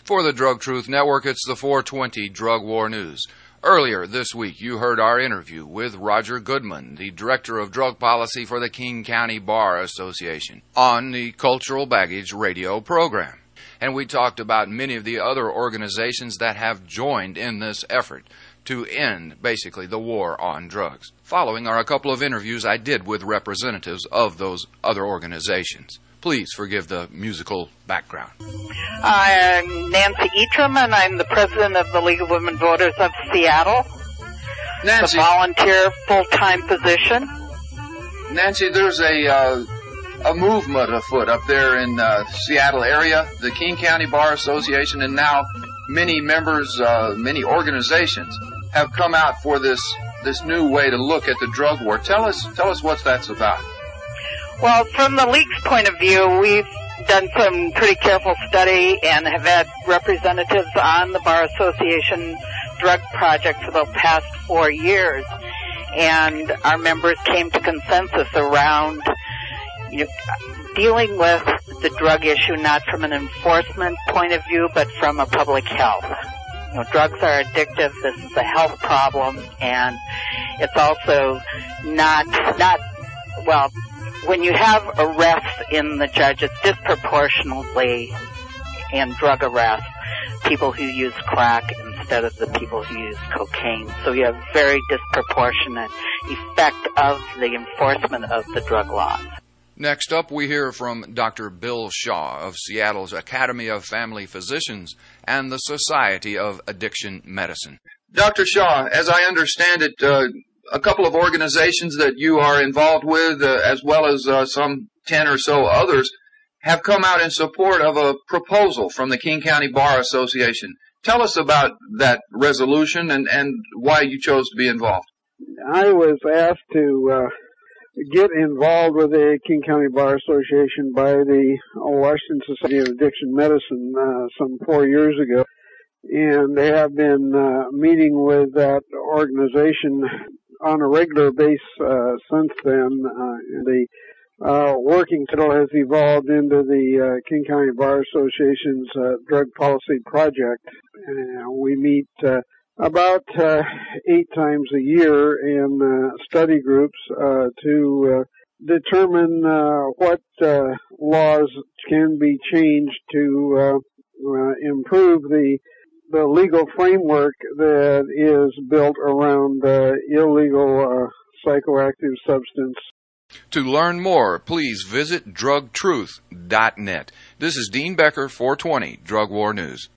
For the Drug Truth Network, it's the 420 Drug War News. Earlier this week, you heard our interview with Roger Goodman, the Director of Drug Policy for the King County Bar Association, on the Cultural Baggage radio program. And we talked about many of the other organizations that have joined in this effort to end, basically, the war on drugs. Following are a couple of interviews I did with representatives of those other organizations. Please forgive the musical background. I'm Nancy Etram, and I'm the president of the League of Women Voters of Seattle. Nancy, it's a volunteer full-time position. Nancy, there's a movement afoot up there in Seattle area, the King County Bar Association, and now many members, many organizations have come out for this new way to look at the drug war. Tell us what that's about. Well, from the League's point of view, we've done some pretty careful study and have had representatives on the Bar Association drug project for the past 4 years. And our members came to consensus around dealing with the drug issue not from an enforcement point of view, but from a public health. Drugs are addictive. This is a health problem, and it's also not when you have arrests in the judge, it's disproportionately in drug arrests people who use crack instead of the people who use cocaine. So you have very disproportionate effect of the enforcement of the drug laws. Next up, we hear from Dr. Bill Shaw of Seattle's Academy of Family Physicians and the Society of Addiction Medicine. Dr. Shaw, as I understand it, a couple of organizations that you are involved with, as well as some 10 or so others, have come out in support of a proposal from the King County Bar Association. Tell us about that resolution and why you chose to be involved. I was asked to get involved with the King County Bar Association by the Washington Society of Addiction Medicine some 4 years ago, and they have been meeting with that organization on a regular basis since then. The working title has evolved into the King County Bar Association's Drug Policy Project. We meet about 8 times a year in study groups to determine what laws can be changed to improve the legal framework that is built around illegal psychoactive substance. To learn more, please visit drugtruth.net. This is Dean Becker, 420 Drug War News.